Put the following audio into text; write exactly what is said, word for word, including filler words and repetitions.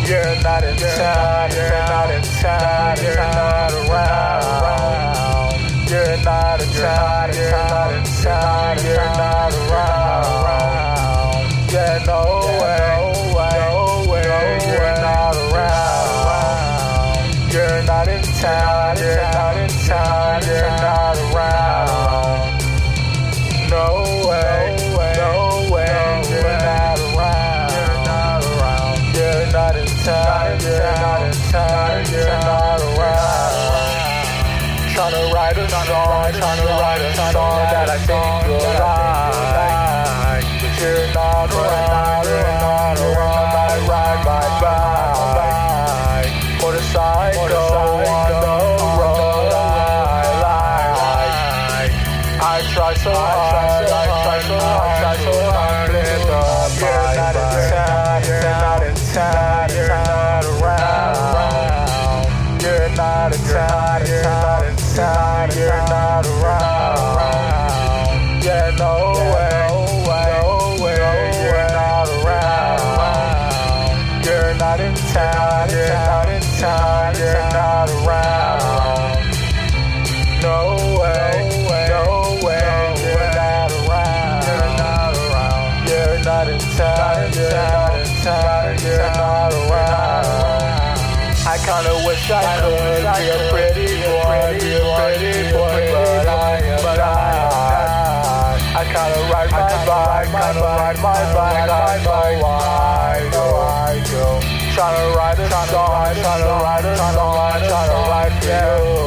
You're not in town, you're not in town, you're not around. You're not in town, you're not in town, you're not around. Yeah, no way, no way, you're not around. You're not in town, you're not in town, you're not around. No way, no way, you're not around. You're not around. You're not in town, you're not in town, you're not around. Tryna write a song, tryna write a song that I think you'll like. But you're not around, you're not around. I ride my bike, motorcycle on the road. I like. I try so hard, I try so hard, I try so hard. You're not in town, you're not in town, you're not around. You're not in town, you're not in town, you're not around. Yeah, no way, no way, you're not around. You're not in town, you're not in town, you're not around. No way, no way, you're not around. You're not around. You're not in town, you're not in town, you're not around. I kinda wish I could be a pretty boy, be a pretty boy, but I am but I I kinda ride my bike, kinda ride my bike, I know why, know I go. Tryna write a song, tryna write a song, tryna write for you.